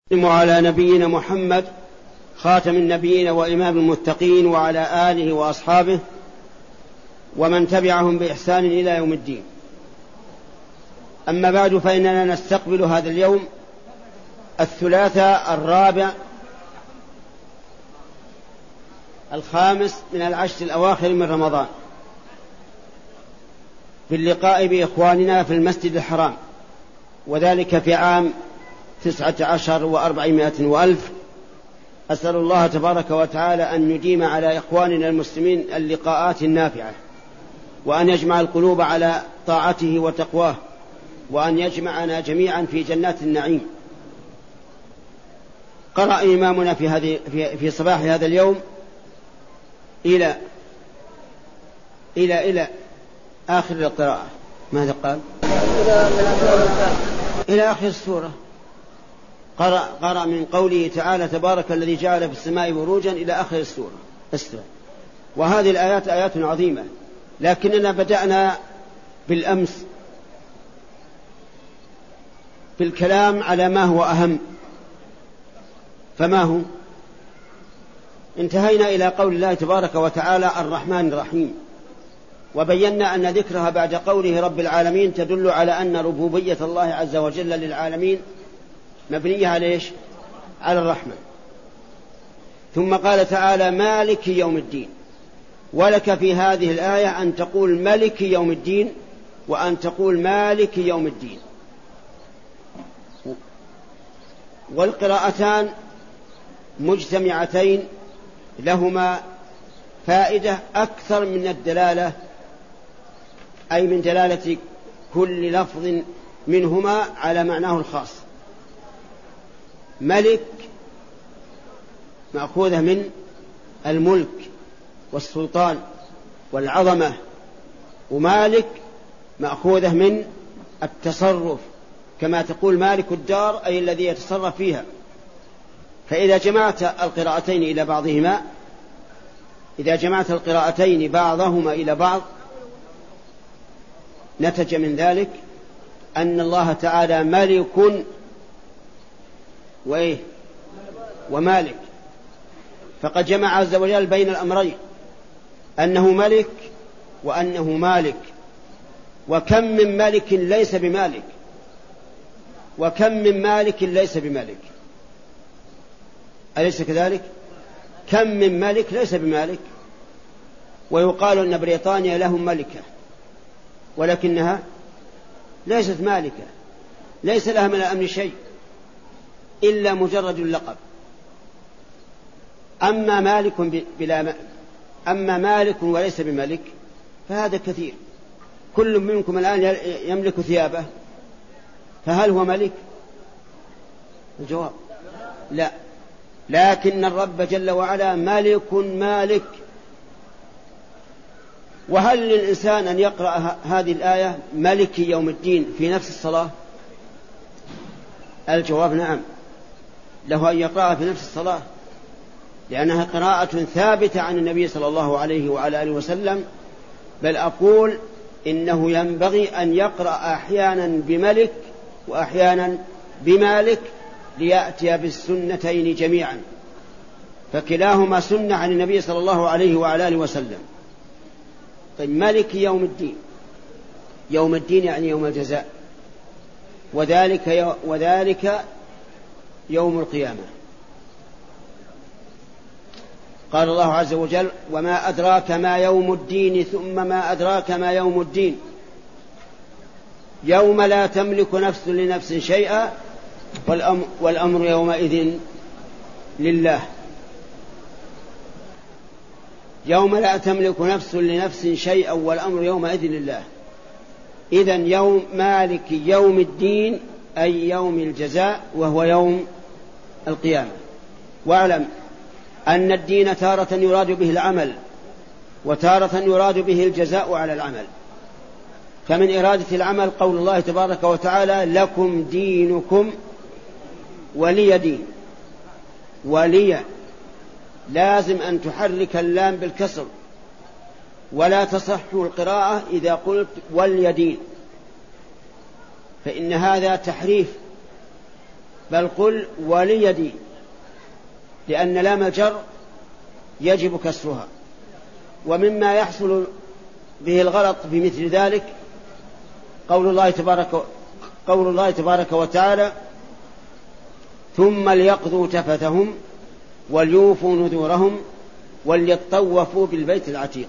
على نبينا محمد خاتم النبيين وإمام المتقين وعلى آله وأصحابه ومن تبعهم بإحسان إلى يوم الدين. أما بعد، فإننا نستقبل هذا اليوم الثلاثاء الرابع الخامس من العشر الأواخر من رمضان في اللقاء بإخواننا في المسجد الحرام، وذلك في عام 19 و400 وألف. أسأل الله تبارك وتعالى أن يديم على إخواننا المسلمين اللقاءات النافعة، وأن يجمع القلوب على طاعته وتقواه، وأن يجمعنا جميعا في جنات النعيم. قرأ إمامنا في صباح هذا اليوم إلى آخر القراءة. ماذا قال؟ إلى آخر السورة. قرأ من قوله تعالى: تبارك الذي جعل في السماء بروجا إلى آخر السورة. وهذه الآيات آيات عظيمة، لكننا بدأنا بالأمس في الكلام على ما هو أهم. فما هو؟ انتهينا إلى قول الله تبارك وتعالى الرحمن الرحيم، وبينا أن ذكرها بعد قوله رب العالمين تدل على أن ربوبية الله عز وجل للعالمين مبنية على إيش؟ على الرحمة. ثم قال تعالى مالك يوم الدين، ولك في هذه الآية أن تقول ملك يوم الدين وأن تقول مالك يوم الدين، والقراءتان مجتمعتين لهما فائدة أكثر من الدلالة، أي من دلالة كل لفظ منهما على معناه الخاص. ملك مأخوذة من الملك والسلطان والعظمة، ومالك مأخوذة من التصرف، كما تقول مالك الدار أي الذي يتصرف فيها. فإذا جمعت القراءتين إلى بعضهما، إذا جمعت القراءتين بعضهما إلى بعض، نتج من ذلك أن الله تعالى ملك ومالك، فقد جمع عز وجل بين الأمرين، أنه ملك وأنه مالك. وكم من ملك ليس بمالك، وكم من مالك ليس بمالك، أليس كذلك؟ كم من ملك ليس بمالك، ويقال أن بريطانيا لهم ملكة ولكنها ليست مالكة، ليس لها من الأمر شيء إلا مجرد اللقب. أما مالك وليس بملك فهذا كثير. كل منكم الآن يملك ثيابه، فهل هو ملك؟ الجواب لا، لكن الرب جل وعلا مالك. وهل للإنسان أن يقرأ هذه الآية ملك يوم الدين في نفس الصلاة؟ الجواب نعم، له أن يقرأها في نفس الصلاة، لأنها قراءة ثابتة عن النبي صلى الله عليه وعلى آله وسلم. بل أقول إنه ينبغي أن يقرأ أحيانا بملك وأحيانا بمالك ليأتي بالسنتين جميعا، فكلاهما سنة عن النبي صلى الله عليه وعلى آله وسلم. طيب، ملك يوم الدين، يوم الدين يعني يوم الجزاء، وذلك يوم القيامة. قال الله عز وجل وما أدراك ما يوم الدين، ثم ما أدراك ما يوم الدين، يوم لا تملك نفس لنفس شيئا والأمر يومئذ لله. يوم لا تملك نفس لنفس شيئا والأمر يومئذ لله. إذن يوم مالك يوم الدين أي يوم الجزاء، وهو يوم القيامة. واعلم أن الدين تارة يراد به العمل، وتارة يراد به الجزاء على العمل. فمن إرادة العمل قول الله تبارك وتعالى لكم دينكم ولي دين. ولي لازم أن تحرك اللام بالكسر، ولا تصح القراءة إذا قلت واليدين، فإن هذا تحريف بل قل ولي دين، لأن لام الجر يجب كسرها. ومما يحصل به الغلط بمثل ذلك قول الله تبارك وتعالى ثم ليقضوا تفثهم وليوفوا نذورهم وليطوفوا بالبيت العتيق.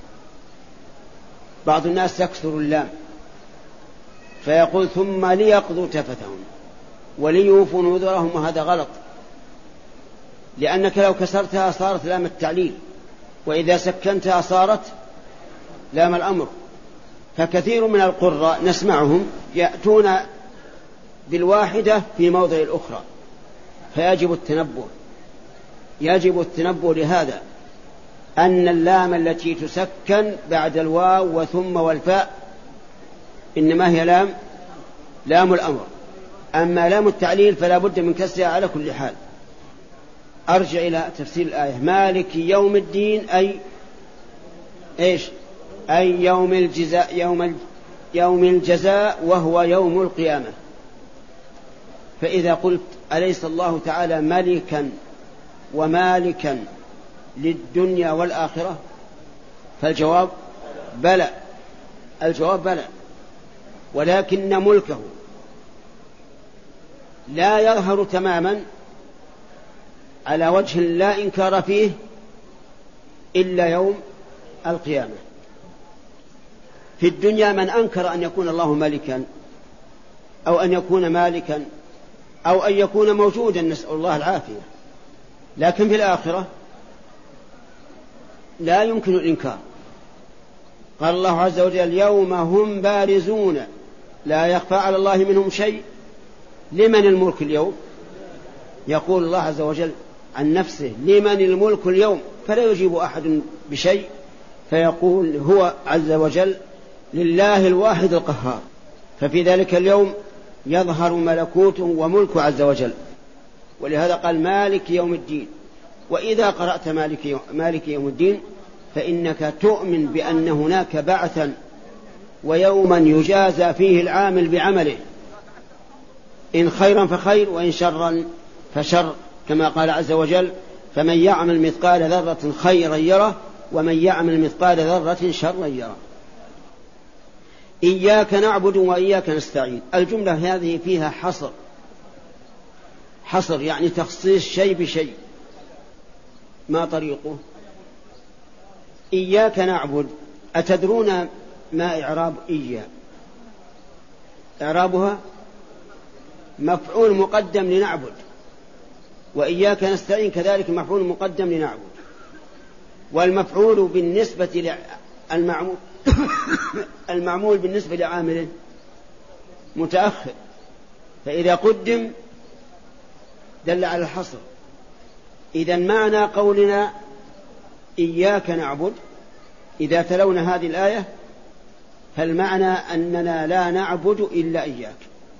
بعض الناس يكسر اللام فيقول ثم ليقضوا تفثهم وليوفوا نذورهم، وهذا غلط، لأنك لو كسرتها صارت لام التعليل، وإذا سكنتها صارت لام الأمر. فكثير من القراء نسمعهم يأتون بالواحدة في موضع الأخرى، يجب التنبه لهذا، أن اللام التي تسكن بعد الواو وثم والفاء إنما هي لام الأمر، أما لام التعليل فلا بد من كسرها على كل حال. أرجع إلى تفسير الآية مالك يوم الدين أي يوم الجزاء وهو يوم القيامة. فإذا قلت أليس الله تعالى ملكا ومالكا للدنيا والآخرة؟ فالجواب بلى، ولكن ملكه لا يظهر تماما على وجه لا إنكار فيه إلا يوم القيامة. في الدنيا من أنكر أن يكون الله ملكا أو أن يكون مالكا أو أن يكون موجودا، نسأل الله العافية، لكن في الآخرة لا يمكن الإنكار. قال الله عز وجل اليوم هم بارزون لا يخفى على الله منهم شيء. لمن الملك اليوم؟ يقول الله عز وجل عن نفسه لمن الملك اليوم، فلا يجيب أحد بشيء، فيقول هو عز وجل لله الواحد القهار. ففي ذلك اليوم يظهر ملكوت وملك عز وجل، ولهذا قال مالك يوم الدين. وإذا قرأت مالك يوم الدين فإنك تؤمن بأن هناك بعثا ويوما يجازى فيه العامل بعمله، إن خيرا فخير وإن شرا فشر، كما قال عز وجل فمن يعمل مثقال ذرة خيرا يره ومن يعمل مثقال ذرة شرا يره. إياك نعبد وإياك نستعين، الجملة هذه فيها حصر يعني تخصيص شيء بشيء. ما طريقه؟ إياك نعبد، أتدرون ما إعراب إياك؟ إعرابها مفعول مقدم لنعبد، وإياك نستعين كذلك مفعول مقدم لنعبد، والمفعول بالنسبة المعمول بالنسبة لعامله متأخر، فإذا قدم دل على الحصر. إذن معنى قولنا إياك نعبد إذا تلونا هذه الآية فالمعنى أننا لا نعبد إلا إياك،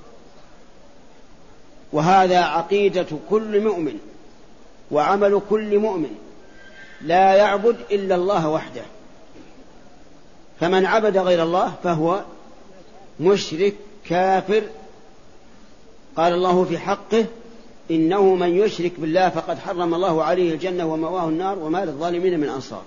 وهذا عقيدة كل مؤمن وعمل كل مؤمن، لا يعبد إلا الله وحده، فمن عبد غير الله فهو مشرك كافر. قال الله في حقه إنه من يشرك بالله فقد حرم الله عليه الجنة ومأواه النار وما للظالمين من أنصار.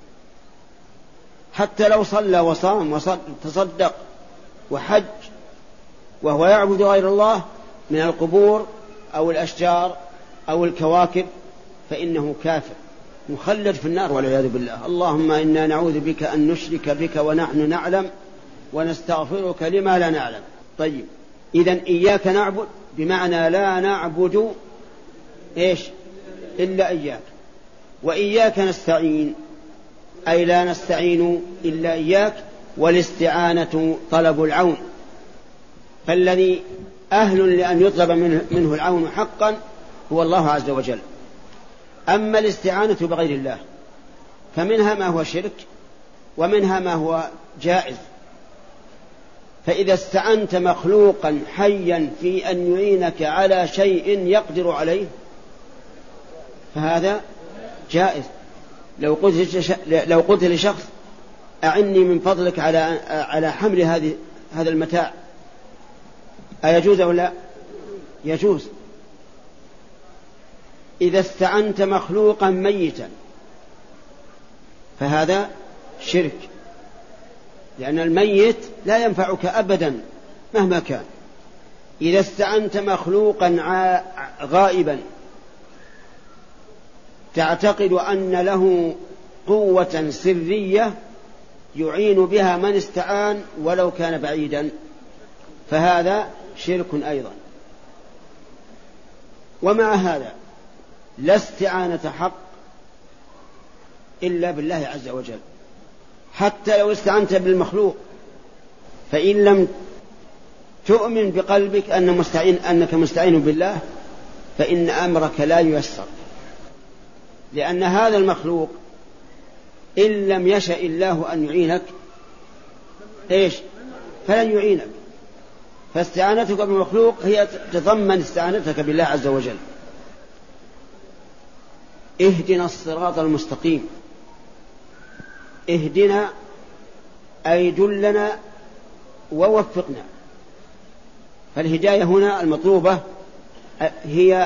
حتى لو صلى وصام وتصدق وحج وهو يعبد غير الله من القبور أو الأشجار أو الكواكب فإنه كافر مخلد في النار والعياذ بالله. اللهم إنا نعوذ بك أن نشرك بك ونحن نعلم ونستغفرك لما لا نعلم. طيب، إذن إياك نعبد بمعنى لا نعبد إلا إياك، وإياك نستعين أي لا نستعين إلا إياك، والاستعانة طلب العون، فالذي أهل لأن يطلب منه العون حقا هو الله عز وجل. أما الاستعانة بغير الله فمنها ما هو شرك ومنها ما هو جائز، فإذا استعنت مخلوقا حيا في أن يعينك على شيء يقدر عليه فهذا جائز. لو قلت لشخص أعني من فضلك على حمل هذا المتاع، أيجوز أو لا؟ يجوز، إذا استعنت مخلوقا ميتا فهذا شرك، لأن الميت لا ينفعك أبدا مهما كان. إذا استعنت مخلوقا غائبا تعتقد أن له قوة سرية يعين بها من استعان ولو كان بعيدا، فهذا شرك أيضا. ومع هذا لا استعانة حق إلا بالله عز وجل، حتى لو استعنت بالمخلوق، فإن لم تؤمن بقلبك أنك مستعين بالله فإن أمرك لا ييسر، لأن هذا المخلوق إن لم يشأ الله أن يعينك فلن يعينك. فاستعانتك بالمخلوق هي تضمن استعانتك بالله عز وجل. اهدنا الصراط المستقيم، اهدنا أي دلنا ووفقنا. فالهداية هنا المطلوبة هي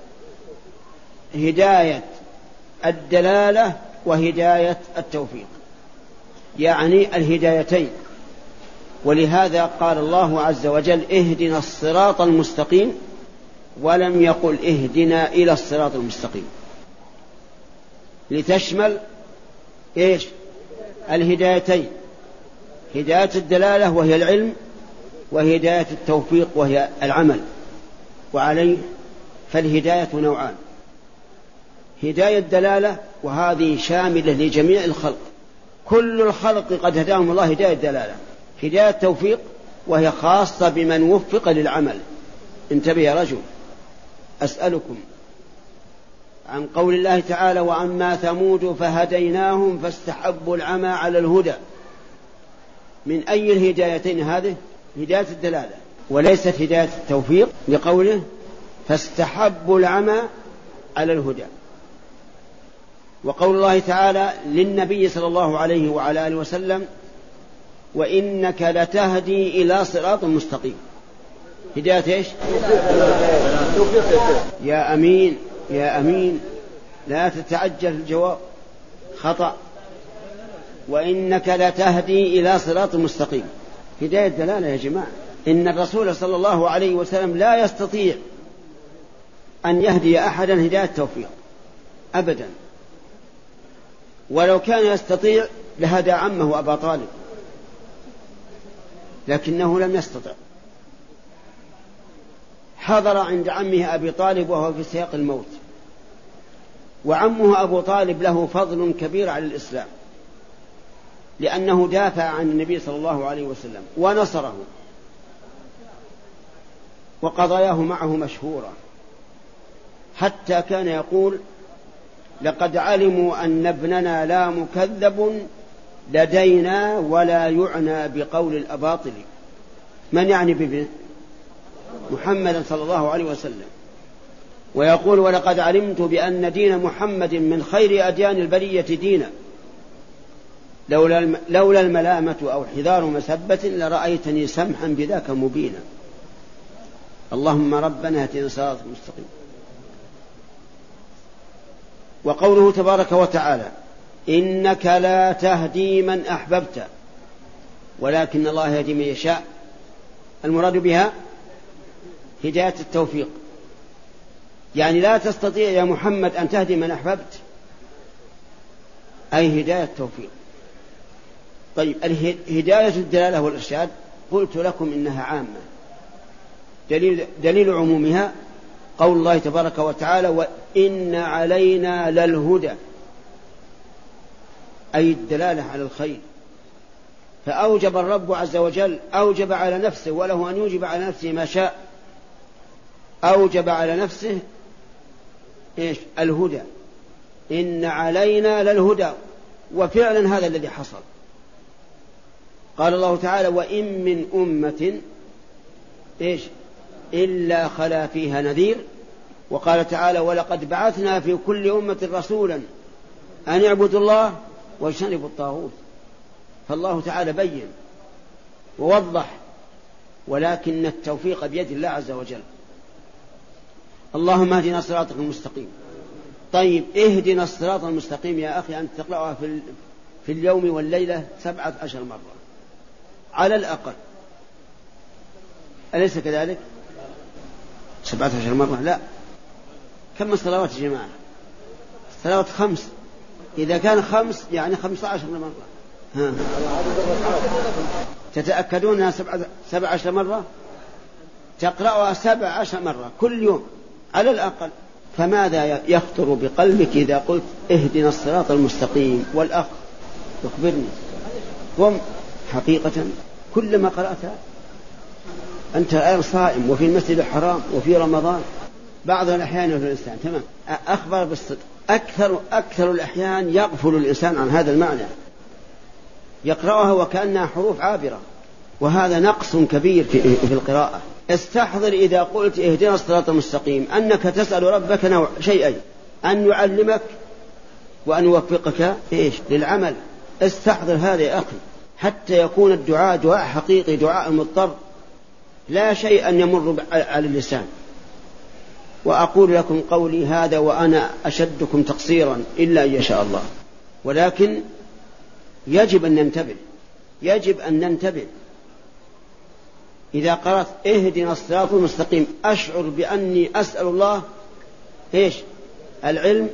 هداية الدلالة وهداية التوفيق، يعني الهدايتين. ولهذا قال الله عز وجل اهدنا الصراط المستقيم، ولم يقل اهدنا إلى الصراط المستقيم، لتشمل الهدايتين، هداية الدلالة وهي العلم، وهداية التوفيق وهي العمل. وعليه فالهداية نوعان: هداية دلالة، وهذه شاملة لجميع الخلق، كل الخلق قد هداهم الله هداية دلالة. هداية توفيق وهي خاصة بمن وفق للعمل. انتبه يا رجل، أسألكم عن قول الله تعالى وأما ثمود فهديناهم فاستحبوا العمى على الهدى. من أي الهدايتين هذه؟ هداية الدلالة وليست هداية التوفيق، لقوله فاستحبوا العمى على الهدى. وقول الله تعالى للنبي صلى الله عليه وعلى آله وسلم وإنك لتهدي إلى صراط مستقيم. هداية يا أمين يا أمين، لا تتعجل الجواب، خطأ. وإنك لتهدي إلى صراط مستقيم، هداية دلالة يا جماعة. إن الرسول صلى الله عليه وسلم لا يستطيع أن يهدي أحدا هداية توفيق أبدا، ولو كان يستطيع لهدى عمه أبا طالب، لكنه لم يستطع. حضر عند عمه أبي طالب وهو في سياق الموت، وعمه أبو طالب له فضل كبير على الإسلام، لأنه دافع عن النبي صلى الله عليه وسلم ونصره، وقضاياه معه مشهورة، حتى كان يقول لقد علموا أن ابننا لا مكذب لدينا ولا يعنى بقول الأباطل. من يعني بابنه؟ محمد صلى الله عليه وسلم. ويقول ولقد علمت بأن دين محمد من خير أديان البرية دينا، لولا الملامة أو حذار مسبة لرأيتني سمحا بذاك مبينا. اللهم ربنا اهدنا الصراط المستقيم. وقوله تبارك وتعالى إنك لا تهدي من أحببت ولكن الله يهدي من يشاء، المراد بها هداية التوفيق، يعني لا تستطيع يا محمد أن تهدي من أحببت، أي هداية التوفيق. طيب هداية الدلالة والإرشاد قلت لكم إنها عامة، دليل عمومها قول الله تبارك وتعالى وإن علينا للهدى، أي الدلالة على الخير. فأوجب الرب عز وجل، أوجب على نفسه، وله أن يوجب على نفسه ما شاء، أوجب على نفسه الهدى. إن علينا للهدى، وفعلا هذا الذي حصل. قال الله تعالى وإن من أمة إلا خلا فيها نذير. وقال تعالى ولقد بعثنا في كل أمة رسولا أن يعبدوا الله واجتنبوا الطاغوت. فالله تعالى بين ووضح، ولكن التوفيق بيد الله عز وجل. اللهم اهدنا صراطك المستقيم طيب اهدنا الصراط المستقيم يا أخي أنت تقرأها في اليوم والليلة 17 مرة على الأقل، أليس كذلك؟ 17 مرة لا. كم الصلوات يا جماعة؟ صلوات 5، إذا كان 5 يعني 15 مرة. ها. تتأكدون أنها 17 مرة؟ تقرأها 17 مرة كل يوم على الأقل. فماذا يخطر بقلبك إذا قلت اهدنا الصراط المستقيم؟ والأخ يخبرني قم حقيقة كلما قرأتها أنت الآن صائم وفي المسجد الحرام وفي رمضان، بعض الأحيان يغفل الإنسان، تمام، أخبر بالصدق، أكثر الأحيان يغفل الإنسان عن هذا المعنى، يقرأها وكأنها حروف عابرة، وهذا نقص كبير في القراءة. استحضر إذا قلت اهدنا الصراط المستقيم أنك تسأل ربك شيئين: أن يعلمك وأن يوفقك للعمل. استحضر هذا يا أخي حتى يكون الدعاء دعاء حقيقي، دعاء مضطر، لا شيء أن يمر على اللسان. وأقول لكم قولي هذا وأنا أشدكم تقصيرا إلا أن يشاء الله، ولكن يجب أن ننتبه. إذا قرأت اهدنا الصراط المستقيم أشعر بأني أسأل الله العلم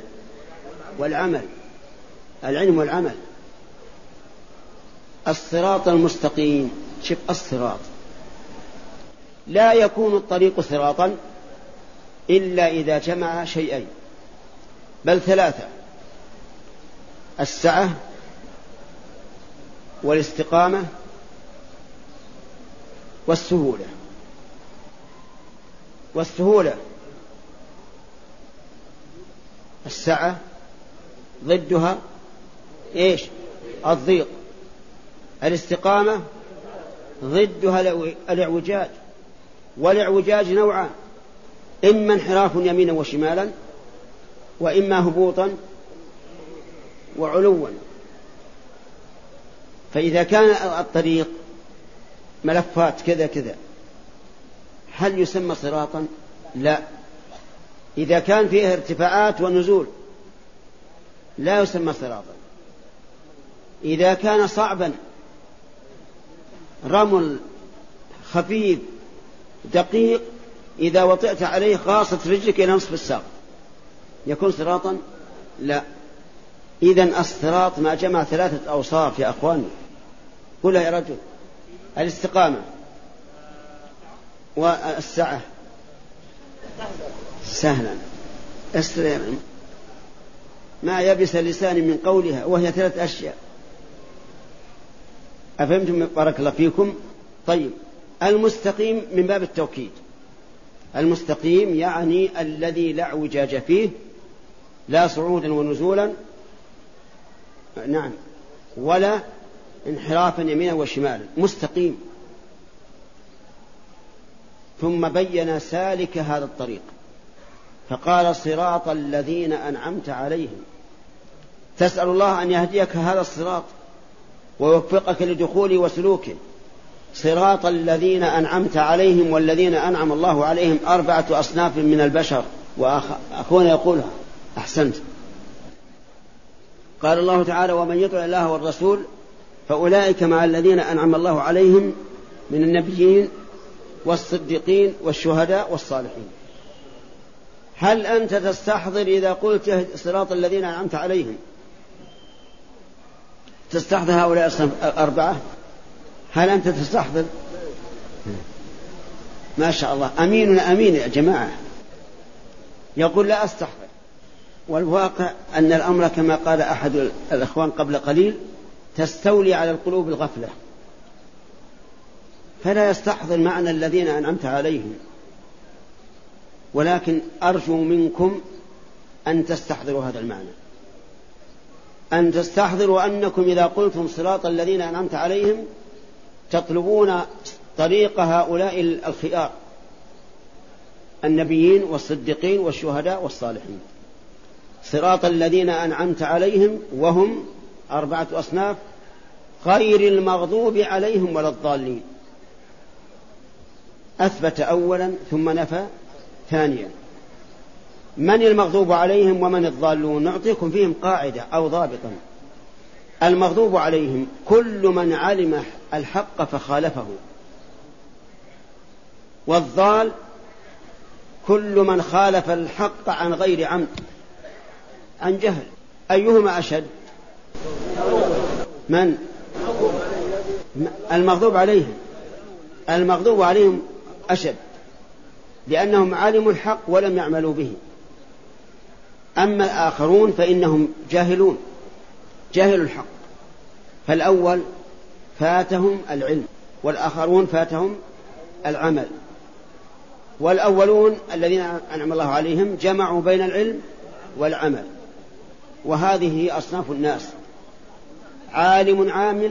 والعمل. الصراط المستقيم، شوف الصراط لا يكون الطريق صراطا إلا إذا جمع شيئين، بل 3: السعة والاستقامة والسهولة. السعة ضدها الضيق، الاستقامة ضدها الاعوجاج، والاعوجاج نوعان: إما انحراف يمينا وشمالا، وإما هبوطا وعلوا. فإذا كان الطريق ملفات كذا هل يسمى صراطا؟ لا. إذا كان فيه ارتفاعات ونزول لا يسمى صراطا. إذا كان صعبا رمل خفيف دقيق إذا وطئت عليه خاصت رجلك إلى نصف الساق يكون صراطا؟ لا. إذن الصراط ما جمع 3 أوصاف يا أخواني، قولها يا رجل: الاستقامة والسعة. سهلا استرير ما يبس اللسان من قولها، وهي 3 أشياء. أفهمتم؟ بارك الله فيكم. طيب المستقيم من باب التوكيد، المستقيم يعني الذي لا اعوجاج فيه، لا صعودا ونزولا، نعم، ولا انحرافا يمينا وشمالا، مستقيم. ثم بين سالك هذا الطريق فقال: صراط الذين أنعمت عليهم. تسأل الله أن يهديك هذا الصراط ويوفقك لدخوله وسلوكه. صراط الذين أنعمت عليهم، والذين أنعم الله عليهم 4 أصناف من البشر، وأخونا يقولها أحسنت. قال الله تعالى: ومن يطع الله والرسول فأولئك مع الذين أنعم الله عليهم من النبيين والصديقين والشهداء والصالحين. هل أنت تستحضر إذا قلت صراط الذين أنعمت عليهم تستحضر هؤلاء ال4؟ هل أنت تستحضر؟ ما شاء الله، أمين يا جماعة. يقول: لا أستحضر. والواقع أن الأمر كما قال أحد الأخوان قبل قليل: تستولي على القلوب الغفلة، فلا يستحضر معنى الذين أنعمت عليهم. ولكن أرجو منكم أن تستحضروا هذا المعنى، أن تستحضروا أنكم إذا قلتم صراط الذين أنعمت عليهم تطلبون طريق هؤلاء الخيار: النبيين والصديقين والشهداء والصالحين. صراط الذين أنعمت عليهم وهم 4 أصناف: غير المغضوب عليهم ولا الضالين. أثبت أولا ثم نفى ثانيا. من المغضوب عليهم ومن الضالون؟ نعطيكم فيهم قاعدة أو ضابطا. المغضوب عليهم كل من علم الحق فخالفه، والضال كل من خالف الحق عن غير عمد، عن جهل. أيهما أشد؟ من المغضوب عليهم؟ المغضوب عليهم أشد، لأنهم علموا الحق ولم يعملوا به. أما الآخرون فإنهم جاهلون، جاهلوا الحق. فالأول فاتهم العلم، والآخرون فاتهم العمل. والأولون الذين أنعم الله عليهم جمعوا بين العلم والعمل. وهذه أصناف الناس: عالم عامل،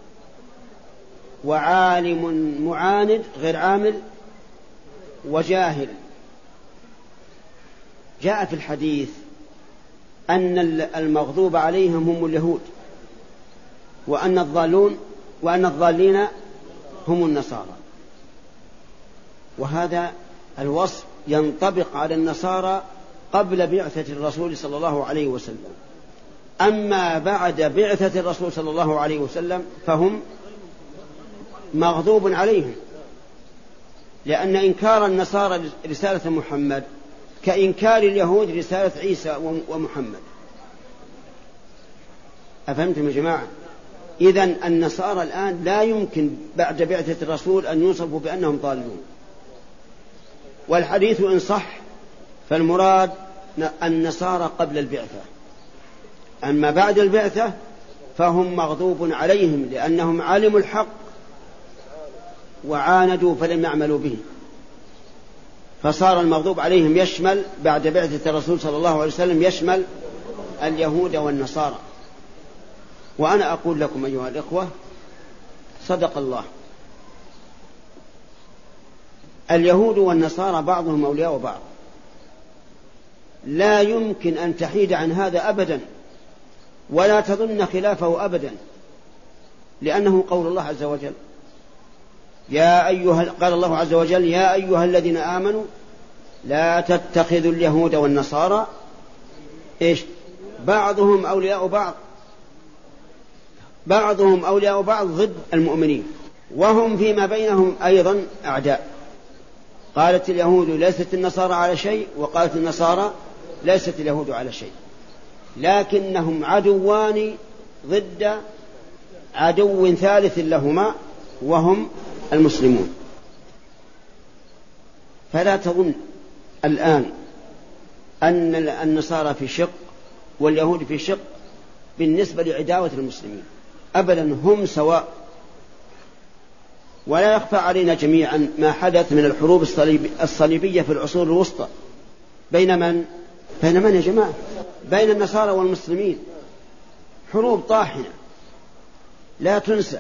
وعالم معاند غير عامل، وجاهل. جاء في الحديث أن المغضوب عليهم هم اليهود، وأن الضالين هم النصارى. وهذا الوصف ينطبق على النصارى قبل بعثة الرسول صلى الله عليه وسلم. أما بعد بعثة الرسول صلى الله عليه وسلم فهم مغضوب عليهم، لأن إنكار النصارى رسالة محمد كإنكار اليهود رسالة عيسى ومحمد. أفهمتم يا جماعة؟ إذن النصارى الآن لا يمكن بعد بعثة الرسول أن يوصفوا بأنهم ضالون. والحديث إن صح فالمراد النصارى قبل البعثة. أما بعد البعثة فهم مغضوب عليهم، لأنهم علموا الحق وعاندوا فلم يعملوا به. فصار المغضوب عليهم يشمل بعد بعثة الرسول صلى الله عليه وسلم يشمل اليهود والنصارى. وأنا أقول لكم أيها الإخوة، صدق الله. اليهود والنصارى بعضهم أولياء بعض، لا يمكن أن تحيد عن هذا أبدا، ولا تظن خلافه أبدا، لأنه قول الله عز وجل. قال الله عز وجل: يا أيها الذين آمنوا لا تتخذوا اليهود والنصارى بعضهم أولياء بعض، بعضهم أولياء بعض ضد المؤمنين، وهم فيما بينهم أيضا أعداء. قالت اليهود ليست النصارى على شيء، وقالت النصارى ليست اليهود على شيء، لكنهم عدوان ضد عدو ثالث لهما وهم المسلمون. فلا تظن الآن أن النصارى في شق واليهود في شق بالنسبة لعداوة المسلمين، أبدا، هم سواء. ولا يخفى علينا جميعا ما حدث من الحروب الصليبية في العصور الوسطى بين من يا جماعة؟ بين النصارى والمسلمين، حروب طاحنة لا تنسى،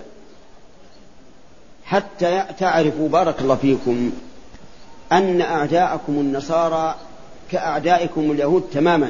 حتى تعرفوا بارك الله فيكم أن أعداءكم النصارى كأعدائكم اليهود تماما.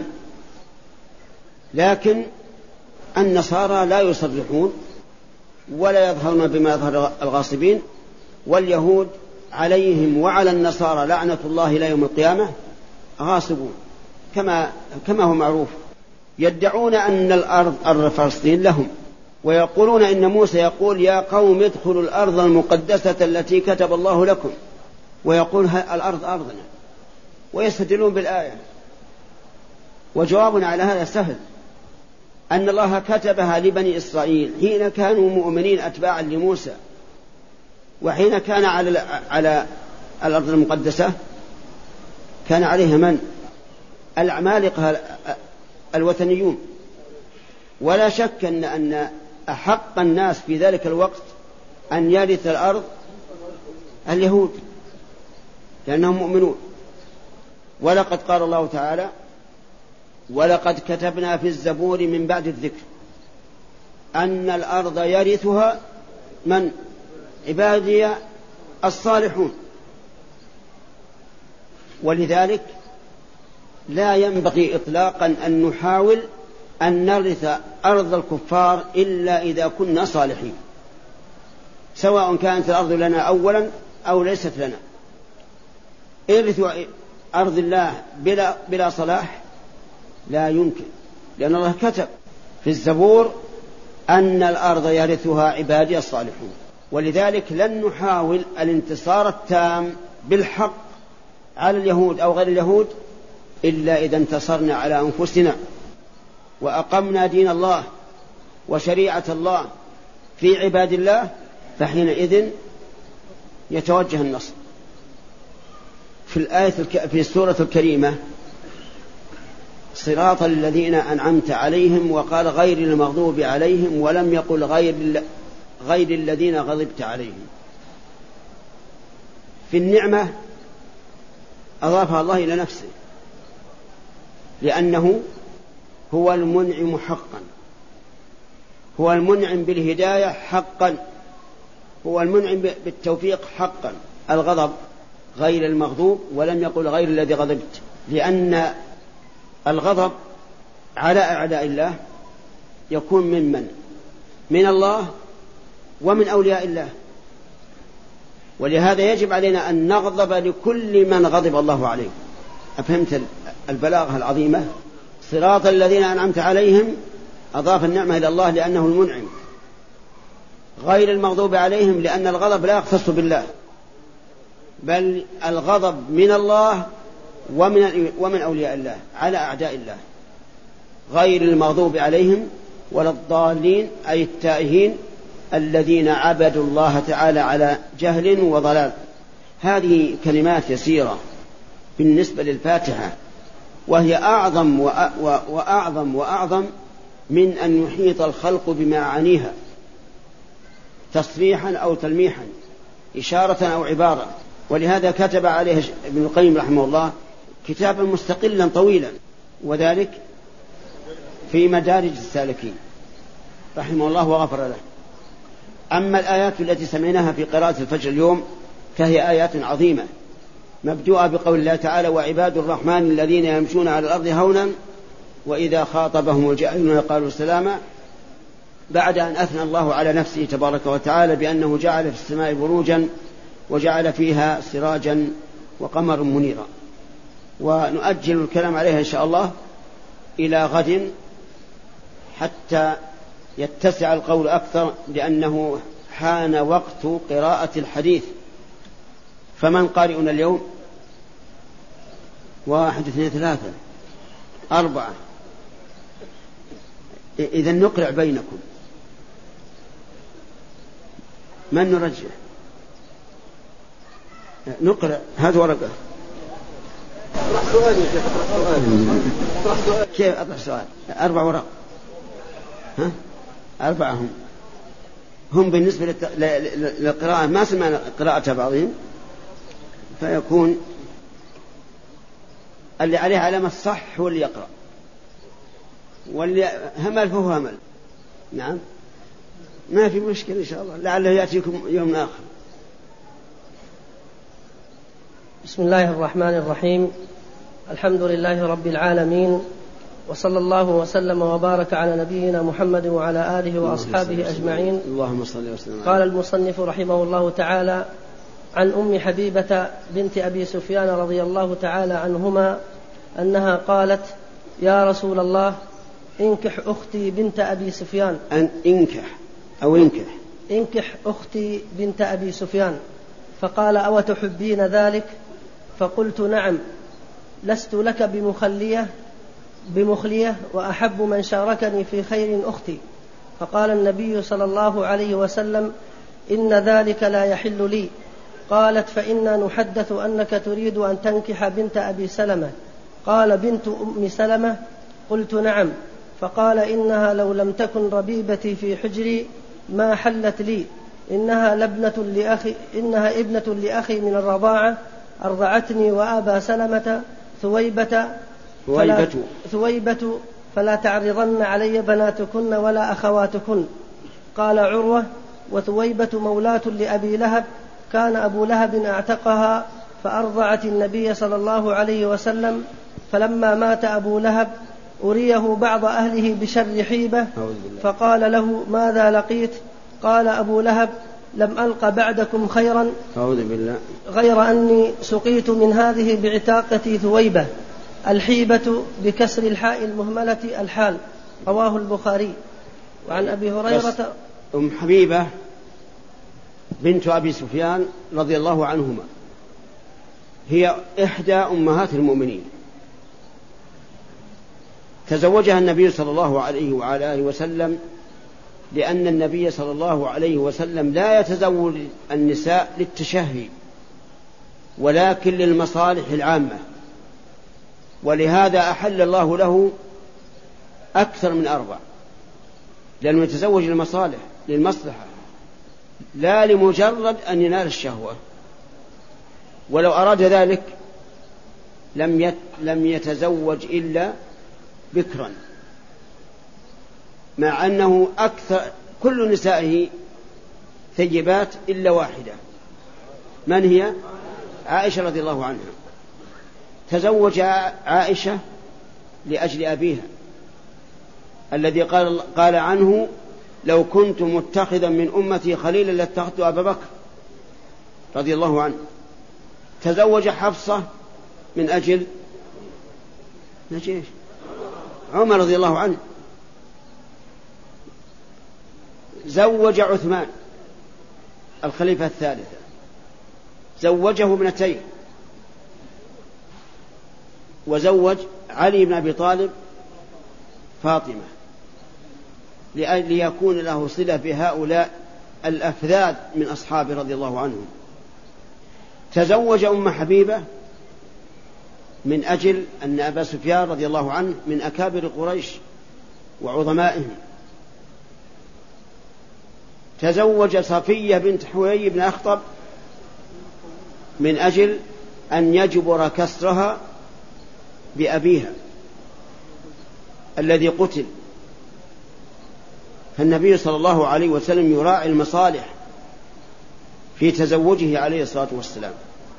لكن النصارى لا يصرحون ولا يظهرون بما يظهر الغاصبين، واليهود عليهم وعلى النصارى لعنة الله إلى يوم القيامة غاصبون، كما هو معروف. يدعون أن أرض فلسطين لهم، ويقولون إن موسى يقول: يا قوم ادخلوا الأرض المقدسة التي كتب الله لكم، ويقول الأرض أرضنا، ويستدلون بالآية. وجوابنا على هذا سهل، أن الله كتبها لبني إسرائيل حين كانوا مؤمنين أتباعا لموسى، وحين كان على الأرض المقدسة كان عليها من؟ العمالقة الوثنيون. ولا شك أن أحق الناس في ذلك الوقت أن يرث الأرض اليهود، لأنهم مؤمنون. ولقد قال الله تعالى: ولقد كتبنا في الزبور من بعد الذكر أن الأرض يرثها من؟ عبادي الصالحون. ولذلك لا ينبغي إطلاقا أن نحاول أن نرث أرض الكفار إلا إذا كنا صالحين، سواء كانت الأرض لنا أولا أو ليست لنا. ارثوا أرض الله بلا صلاح لا يمكن، لأن الله كتب في الزبور أن الأرض يرثها عبادي الصالحون. ولذلك لن نحاول الانتصار التام بالحق على اليهود أو غير اليهود إلا إذا انتصرنا على أنفسنا وأقمنا دين الله وشريعة الله في عباد الله، فحينئذ يتوجه النصر. في الآية في السورة الكريمة صراط الذين أنعمت عليهم، وقال غير المغضوب عليهم، ولم يقل غير الذين غضبت عليهم. في النعمة أضافها الله إلى نفسه، لأنه هو المنعم حقا، هو المنعم بالهداية حقا، هو المنعم بالتوفيق حقا. الغضب غير المغضوب، ولم يقل غير الذي غضبت، لأن الغضب على أعداء الله يكون من الله ومن أولياء الله، ولهذا يجب علينا أن نغضب لكل من غضب الله عليه. أفهمت البلاغة العظيمة؟ صراط الذين أنعمت عليهم أضاف النعمة إلى الله لأنه المنعم، غير المغضوب عليهم لأن الغضب لا يختص بالله، بل الغضب من الله ومن أولياء الله على أعداء الله. غير المغضوب عليهم ولا الضالين، أي التائهين الذين عبدوا الله تعالى على جهل وضلال. هذه كلمات يسيرة بالنسبة للفاتحة، وهي أعظم وأعظم من أن يحيط الخلق بمعانيها تصريحا أو تلميحا، إشارة أو عبارة. ولهذا كتب عليه ابن القيم رحمه الله كتابا مستقلا طويلا، وذلك في مدارج السالكين رحمه الله وغفر له. أما الآيات التي سمعناها في قراءة الفجر اليوم فهي آيات عظيمة، مبدوءة بقول الله تعالى: وعباد الرحمن الذين يمشون على الأرض هونا وإذا خاطبهم الجاهلون قالوا سلاما، بعد أن أثنى الله على نفسه تبارك وتعالى بأنه جعل في السماء بروجا وجعل فيها سراجا وقمر منيرا. ونؤجل الكلام عليها إن شاء الله إلى غد حتى يتسع القول أكثر، لأنه حان وقت قراءة الحديث. فمن قارئنا اليوم؟ 1 2 3 4. إذن نقرع بينكم، من نرجح؟ نقرأ. هذا ورقة. كيف أطرح سؤال؟ 4 ورق. 4 هم بالنسبة للقراءة ما سمعنا قراءة بعضهم، فيكون اللي عليه علامة الصح هو اللي يقرأ، واللي همل فهو همل. نعم، ما في مشكلة إن شاء الله، لعله يأتيكم يوم آخر. بسم الله الرحمن الرحيم. الحمد لله رب العالمين، وصلى الله وسلم وبارك على نبينا محمد وعلى آله وأصحابه أجمعين. اللهم صل وسلم. قال المصنف رحمه الله تعالى: عن أم حبيبة بنت أبي سفيان رضي الله تعالى عنهما أنها قالت: يا رسول الله، انكح أختي بنت أبي سفيان. انكح أختي بنت أبي سفيان. فقال: أو تحبين ذلك؟ فقلت: نعم، لست لك بمخلية وأحب من شاركني في خير أختي. فقال النبي صلى الله عليه وسلم: إن ذلك لا يحل لي. قالت: فإنا نحدث أنك تريد أن تنكح بنت أبي سلمة. قال: بنت أم سلمة؟ قلت: نعم. فقال: إنها لو لم تكن ربيبتي في حجري ما حلت لي، إنها ابنة لأخي من الرضاعة، أرضعتني وأبا سلمة ثويبة، فلا تعرضن علي بناتكن ولا أخواتكن. قال عروة: وثويبة مولاة لأبي لهب، كان أبو لهب اعتقها فأرضعت النبي صلى الله عليه وسلم. فلما مات أبو لهب أريه بعض أهله بشر حيبة، فقال له: ماذا لقيت؟ قال أبو لهب: لم ألق بعدكم خيرا أعوذ بالله غير أني سقيت من هذه بعتاقة ثويبة الحيبة بكسر الحاء المهملة الحال. رواه البخاري. وعن أبي هريرة أم حبيبة بنت أبي سفيان رضي الله عنهما هي إحدى أمهات المؤمنين، تزوجها النبي صلى الله عليه وعلى آله وسلم لأن النبي صلى الله عليه وسلم لا يتزوج النساء للتشهي ولكن للمصالح العامة، ولهذا أحل الله له أكثر من 4، لأنه يتزوج للمصالح للمصلحة لا لمجرد أن ينال الشهوة، ولو أراد ذلك لم يتزوج إلا بكرا، مع أنه أكثر كل نسائه ثيبات إلا واحدة. من هي؟ عائشة رضي الله عنها. تزوج عائشة لأجل أبيها الذي قال عنه: لو كنت متخذا من أمتي خليلا لاتخذت أبا بكر رضي الله عنه. تزوج حفصة من أجل عمر رضي الله عنه. زوج عثمان الخليفة الثالث، زوجه ابنتين، وزوج علي بن أبي طالب فاطمة ليكون له صلة بهؤلاء الأفذاذ من أصحابه رضي الله عنهم. تزوج أم حبيبة من أجل أن أبا سفيان رضي الله عنه من أكابر قريش وعظمائهم. تزوج صفية بنت حويي بن أخطب من أجل أن يجبر كسرها بأبيها الذي قتل. فالنبي صلى الله عليه وسلم يراعي المصالح في تزوجه عليه الصلاة والسلام.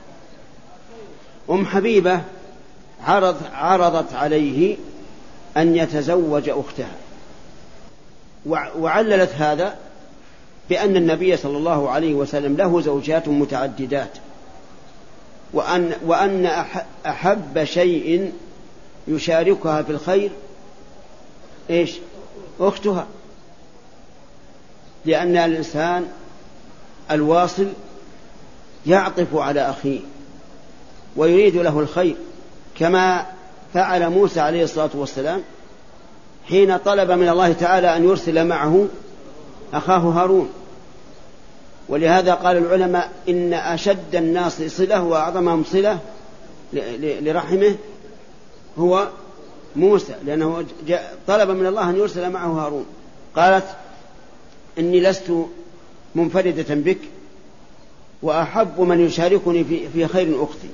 أم حبيبة عرضت عليه أن يتزوج أختها، وعللت هذا بأن النبي صلى الله عليه وسلم له زوجات متعددات، وأن أحب شيء يشاركها في الخير أختها، لأن الإنسان الواصل يعطف على أخيه ويريد له الخير، كما فعل موسى عليه الصلاة والسلام حين طلب من الله تعالى أن يرسل معه أخاه هارون. ولهذا قال العلماء إن أشد الناس صلة وأعظمهم صلة لرحمه هو موسى، لأنه طلب من الله أن يرسل معه هارون. قالت: إني لست منفردة بك وأحب من يشاركني في خير أختي.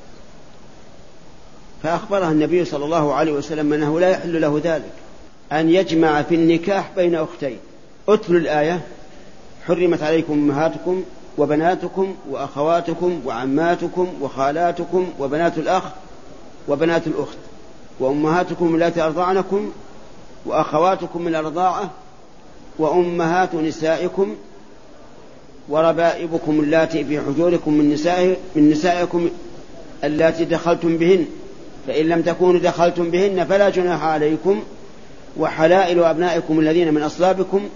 فأخبرها النبي صلى الله عليه وسلم أنه لا يحل له ذلك أن يجمع في النكاح بين أختين. اتلوا الآية: حرمت عليكم أمهاتكم وبناتكم وأخواتكم وعماتكم وخالاتكم وبنات الأخ وبنات الأخت وأمهاتكم اللاتي أرضعنكم وأخواتكم من الرضاعة وأمهات نسائكم وربائبكم اللاتي في حجوركم من نسائكم اللاتي دخلتم بهن، فإن لم تكونوا دخلتم بهن فلا جناح عليكم، وحلائل أبنائكم الذين من أصلابكم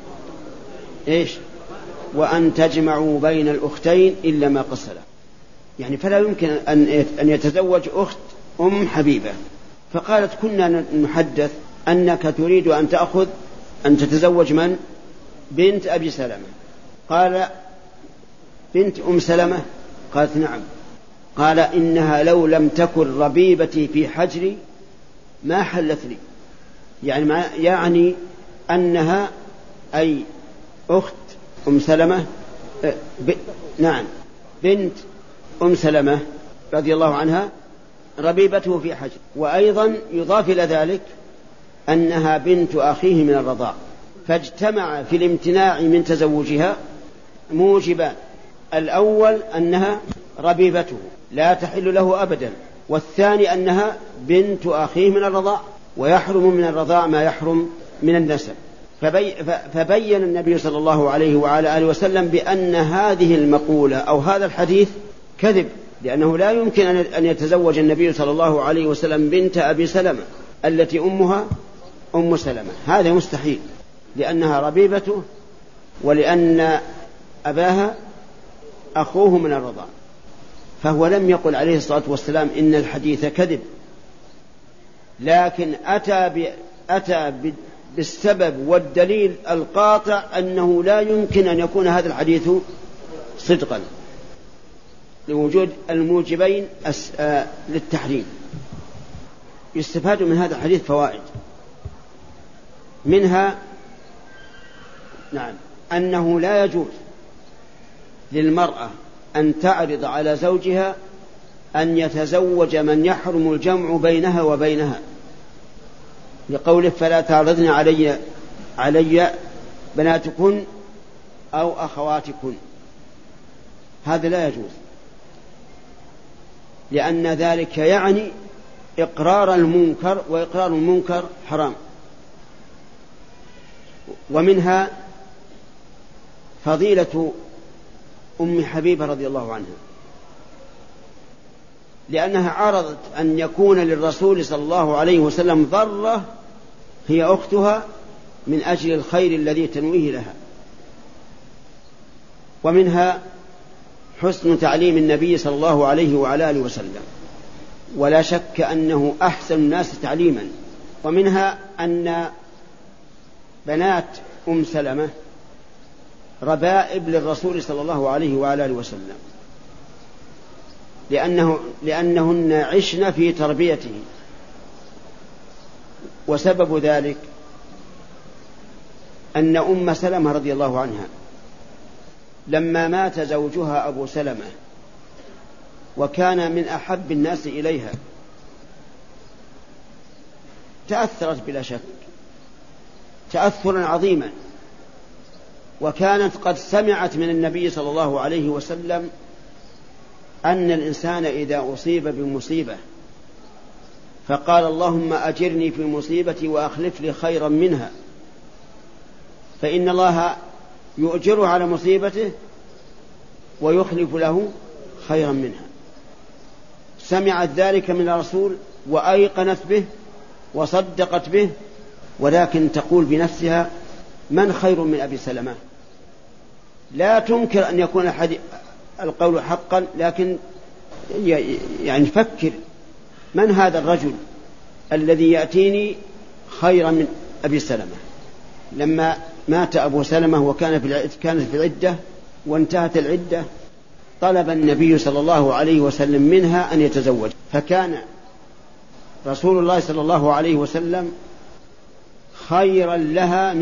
وأن تجمعوا بين الأختين إلا ما قد سلف. يعني فلا يمكن أن يتزوج أخت أم حبيبة. فقالت: كنا نحدث أنك تريد أن تتزوج من؟ بنت أبي سلمة. قال: بنت أم سلمة؟ قالت: نعم. قال: إنها لو لم تكن ربيبتي في حجري ما حلت لي. يعني أنها أي أخت أم سلمة نعم بنت أم سلمة رضي الله عنها ربيبته في حجر. وأيضا يضاف إلى ذلك أنها بنت أخيه من الرضاع. فاجتمع في الامتناع من تزوجها موجبان: الأول أنها ربيبته لا تحل له أبدا، والثاني أنها بنت أخيه من الرضاع، ويحرم من الرضاع ما يحرم من النسب. فبين النبي صلى الله عليه وعلى آله وسلم بأن هذه المقولة أو هذا الحديث كذب، لأنه لا يمكن أن يتزوج النبي صلى الله عليه وسلم بنت أبي سلمة التي أمها أم سلمة، هذا مستحيل، لأنها ربيبته ولأن أباها أخوه من الرضاع. فهو لم يقل عليه الصلاة والسلام إن الحديث كذب، لكن أتى بالسبب والدليل القاطع أنه لا يمكن أن يكون هذا الحديث صدقا لوجود الموجبين للتحريم. يستفاد من هذا الحديث فوائد، منها أنه لا يجوز للمرأة أن تعرض على زوجها أن يتزوج من يحرم الجمع بينها وبينها، لقوله فلا تعرضن علي بناتكن أو أخواتكن. هذا لا يجوز، لأن ذلك يعني إقرار المنكر، وإقرار المنكر حرام. ومنها فضيلة أم حبيبة رضي الله عنها، لأنها عرضت أن يكون للرسول صلى الله عليه وسلم ضرة هي أختها من أجل الخير الذي تنويه لها. ومنها حسن تعليم النبي صلى الله عليه وعلى آله وسلم، ولا شك أنه أحسن الناس تعليما. ومنها أن بنات أم سلمة ربائب للرسول صلى الله عليه وعلى آله وسلم، لأنهن عشن في تربيته. وسبب ذلك أن أم سلمة رضي الله عنها لما مات زوجها أبو سلمة وكان من أحب الناس إليها تأثرت بلا شك تأثرا عظيما، وكانت قد سمعت من النبي صلى الله عليه وسلم أن الإنسان إذا أصيب بمصيبة فقال اللهم أجرني في مصيبتي وأخلف لي خيرا منها، فإن الله يؤجره على مصيبته ويخلف له خيرا منها. سمعت ذلك من الرسول وأيقنت به وصدقت به، ولكن تقول بنفسها من خير من أبي سلمة؟ لا تنكر أن يكون القول حقا، لكن يعني فكر من هذا الرجل الذي يأتيني خيرا من أبي سلمة. لما مات أبو سلمة كانت في العدة وانتهت العدة طلب النبي صلى الله عليه وسلم منها أن يتزوج، فكان رسول الله صلى الله عليه وسلم خيرا لها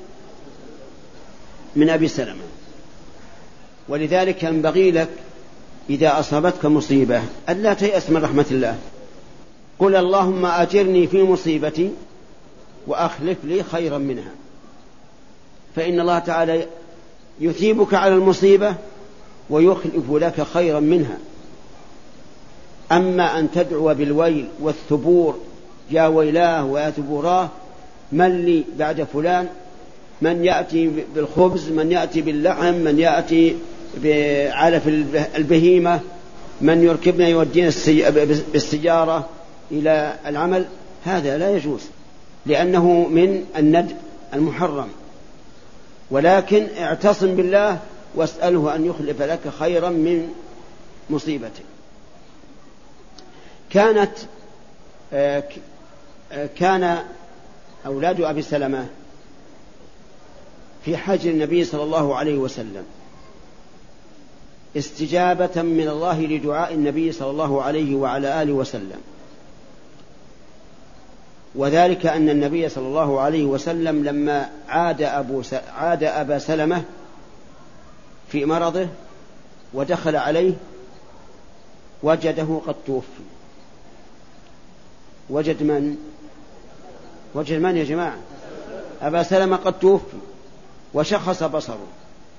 من أبي سلمة. ولذلك ينبغي لك إذا أصابتك مصيبة ألا تيأس من رحمة الله، قل اللهم أجرني في مصيبتي وأخلف لي خيرا منها، فإن الله تعالى يثيبك على المصيبة ويخلف لك خيرا منها. أما أن تدعو بالويل والثبور يا ويلاه ويا ثبوراه من لي بعد فلان، من يأتي بالخبز، من يأتي باللحم، من يأتي بعلف البهيمة، من يركبنا يودينا بالسيارة إلى العمل، هذا لا يجوز لأنه من الندب المحرم. ولكن اعتصم بالله واسأله أن يخلف لك خيرا من مصيبتك. كان أولاد أبي سلمة في حجر النبي صلى الله عليه وسلم استجابة من الله لدعاء النبي صلى الله عليه وعلى آله وسلم، وذلك أن النبي صلى الله عليه وسلم لما عاد أبا سلمة في مرضه ودخل عليه وجده قد توفي. وجد من يا جماعة؟ أبا سلمة قد توفي وشخص بصره.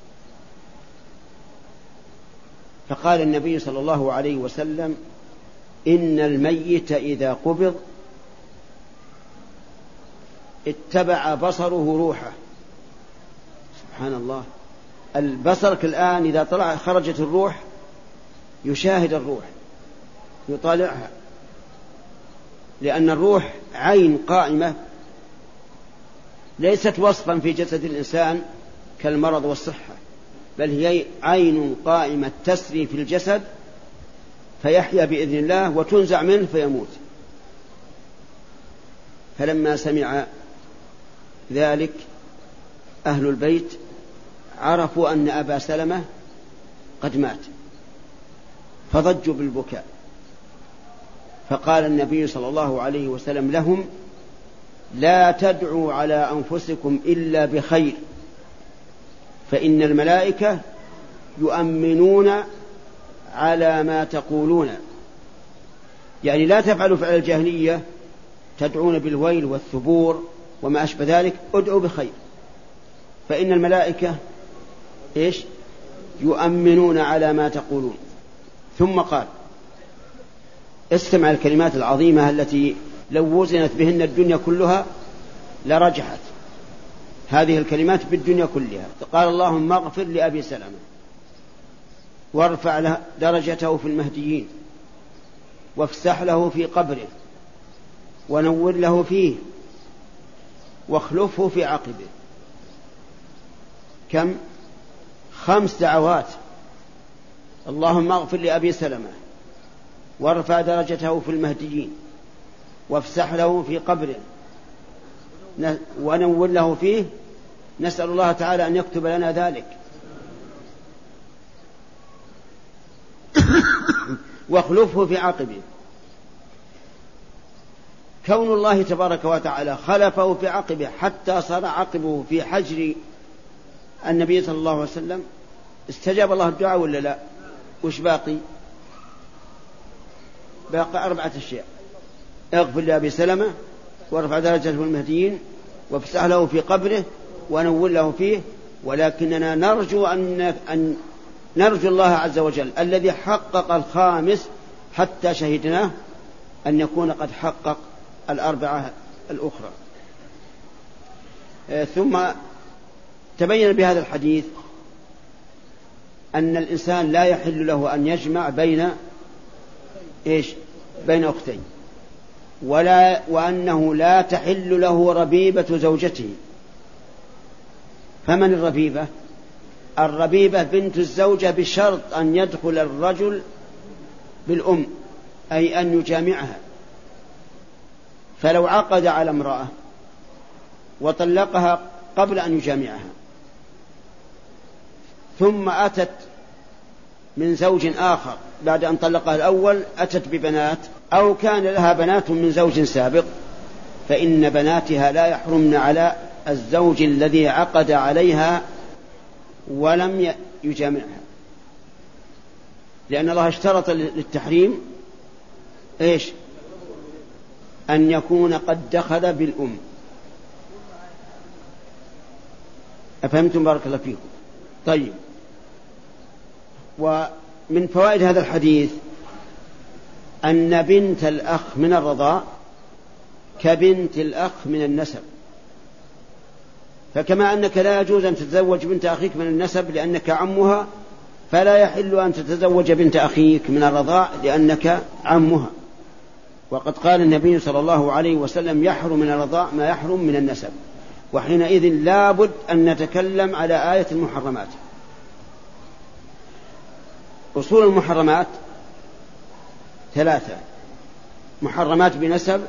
فقال النبي صلى الله عليه وسلم إن الميت إذا قبض اتبع بصره روحه سبحان الله. البصرك الآن إذا طلع خرجت الروح يشاهد الروح يطالعها، لأن الروح عين قائمة ليست وصفا في جسد الإنسان كالمرض والصحة، بل هي عين قائمة تسري في الجسد فيحيا بإذن الله وتنزع منه فيموت. فلما سمع ذلك أهل البيت عرفوا أن أبا سلمة قد مات فضجوا بالبكاء، فقال النبي صلى الله عليه وسلم لهم: لا تدعوا على أنفسكم إلا بخير، فإن الملائكة يؤمنون على ما تقولون. يعني لا تفعلوا فعل الجاهلية تدعون بالويل والثبور وما أشبه ذلك، ادعوا بخير، فإن الملائكة إيش؟ يؤمنون على ما تقولون. ثم قال: استمع الكلمات العظيمة التي لو وزنت بهن الدنيا كلها لرجحت هذه الكلمات بالدنيا كلها. قال: اللهم اغفر لأبي سلمة وارفع له درجته في المهديين وافسح له في قبره ونور له فيه واخلفه في عقبه. كم؟ 5 دعوات. اللهم اغفر لأبي سلمة وارفع درجته في المهديين وافسح له في قبره ونور له فيه. نسأل الله تعالى أن يكتب لنا ذلك. واخلفه في عقبه. كون الله تبارك وتعالى خلفه في عقبه حتى صار عقبه في حجر النبي صلى الله عليه وسلم، استجاب الله الدعاء ولا لا؟ وش باقي؟ باقي 4 أشياء: اغفر لأبي سلمة وارفع درجته في المهديين وافسح له في قبره ونور له فيه. ولكننا نرجو أن نرجو الله عز وجل الذي حقق 5 حتى شهدناه أن يكون قد حقق 4 الأخرى. ثم تبين بهذا الحديث أن الإنسان لا يحل له أن يجمع بين أختين، وأنه لا تحل له ربيبة زوجته. فمن الربيبة؟ الربيبة بنت الزوجة بشرط أن يدخل الرجل بالأم، أي أن يجامعها. فلو عقد على امرأة وطلقها قبل أن يجامعها ثم أتت من زوج آخر بعد أن طلقها الأول، أتت ببنات أو كان لها بنات من زوج سابق، فإن بناتها لا يحرمن على الزوج الذي عقد عليها ولم يجامعها، لأن الله اشترط للتحريم أن يكون قد دخل بالأم. أفهمتم؟ بارك الله فيكم. طيب، ومن فوائد هذا الحديث أن بنت الأخ من الرضاع كبنت الأخ من النسب، فكما أنك لا يجوز أن تتزوج بنت أخيك من النسب لأنك عمها، فلا يحل أن تتزوج بنت أخيك من الرضاع لأنك عمها. وقد قال النبي صلى الله عليه وسلم: يحرم من الرضاع ما يحرم من النسب. وحينئذ لابد أن نتكلم على آية المحرمات. أصول المحرمات 3: محرمات بنسب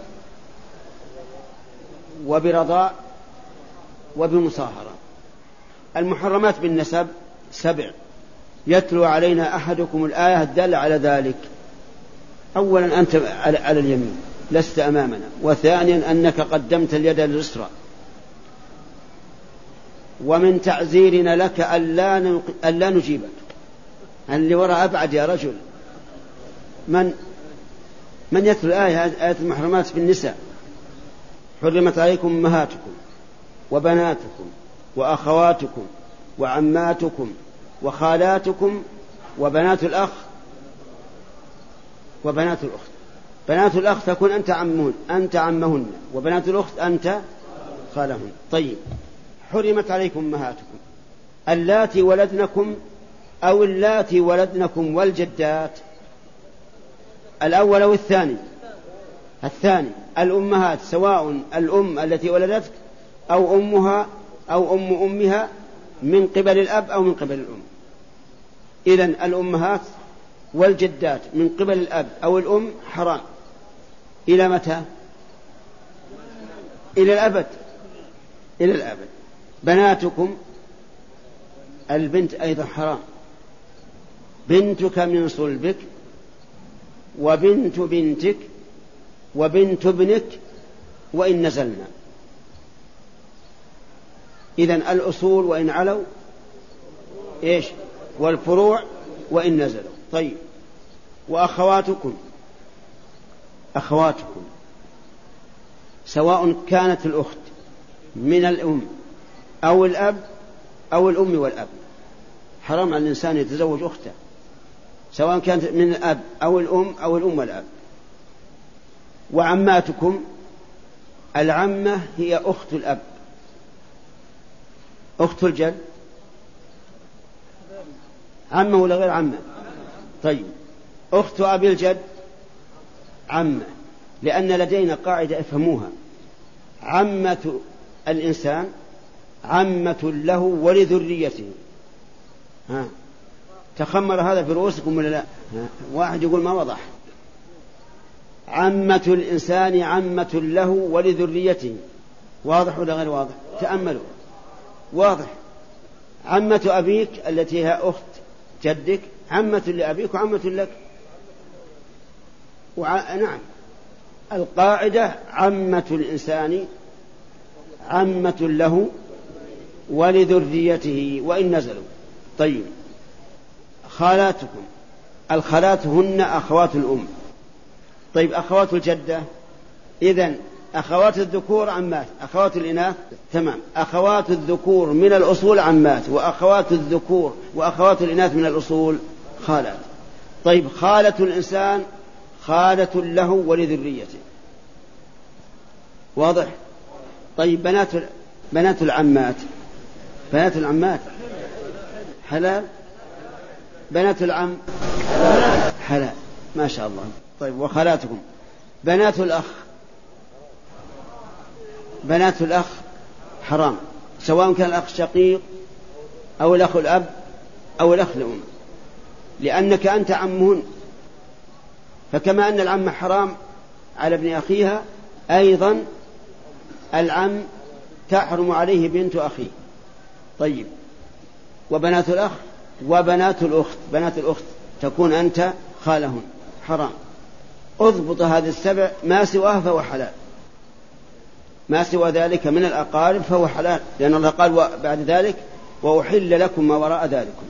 وبرضاء وبمصاهرة. المحرمات بالنسب 7. يتلو علينا أحدكم الآية الدالة على ذلك. أولا أنت على اليمين لست أمامنا، وثانيا أنك قدمت اليد اليسرى. ومن تعزيرنا لك ألا نجيبك. اللي وراء أبعد يا رجل. من يتلو آية المحرمات بالنساء؟ حرمت عليكم أمهاتكم وبناتكم وأخواتكم وعماتكم وخالاتكم وبنات الأخ وبنات الأخت. بنات الأخ تكون أنت عمهن، وبنات الأخت أنت خالهن. طيب، حرمت عليكم أمهاتكم. اللاتي ولدنكم أو اللاتي ولدنكم والجدات؟ الأول أو الثاني؟ الثاني. الأمهات سواء الأم التي ولدتك أو أمها أو أم أمها من قبل الأب أو من قبل الأم. إذن الأمهات والجدات من قبل الأب أو الأم حرام. إلى متى؟ إلى الأبد. إلى الأبد. بناتكم البنت أيضا حرام، بنتك من صلبك وبنت بنتك وبنت ابنك وإن نزلنا. إذن الأصول وإن علوا إيش؟ والفروع وإن نزلوا. طيب، وأخواتكم، أخواتكم سواء كانت الأخت من الأم أو الأب أو الأم والأب، حرام على الإنسان يتزوج أخته سواء كانت من الأب أو الأم أو الأم والأب. وعماتكم، العمة هي أخت الأب، أخت الجد، عمة ولا غير عمة؟ طيب، أخت أبي الجد عمة، لأن لدينا قاعدة افهموها: عمة الإنسان عمة له ولذريته. تخمر هذا في رؤوسكم ولا لا؟ واحد يقول ما وضح. عمة الإنسان عمة له ولذريته، واضح ولا غير واضح؟ تأملوا، واضح. عمة أبيك التي هي أخت جدك عمة لأبيك وعمة لك. نعم، القاعدة عمة الإنسان عمة له ولذريته وإن نزلوا. طيب، خالاتكم، الخالات هن أخوات الأم. طيب، أخوات الجدة، إذن أخوات الذكور عمات، أخوات الإناث تمام. أخوات الذكور من الأصول عمات، وأخوات الذكور وأخوات الإناث من الأصول خالات. طيب، خالة الإنسان خالة له ولذريته، واضح؟ طيب، بنات العمات، بنات العمات حلال، بنات العم حلال، ما شاء الله. طيب، وخالاتكم بنات الأخ، بنات الأخ حرام، سواء كان الأخ شقيق أو الأخ الأب أو الأخ الأم، لأنك أنت عمهن. فكما أن العم حرام على ابن أخيها، أيضا العم تحرم عليه بنت أخيه. طيب، وبنات الأخ وبنات الأخت، بنات الأخت تكون أنت خالهن، حرام. اضبط هذه السبع، ما سواها فهو حلال، ما سوى ذلك من الأقارب فهو حلال، لأن الله قال بعد ذلك: وأحل لكم ما وراء ذلكم.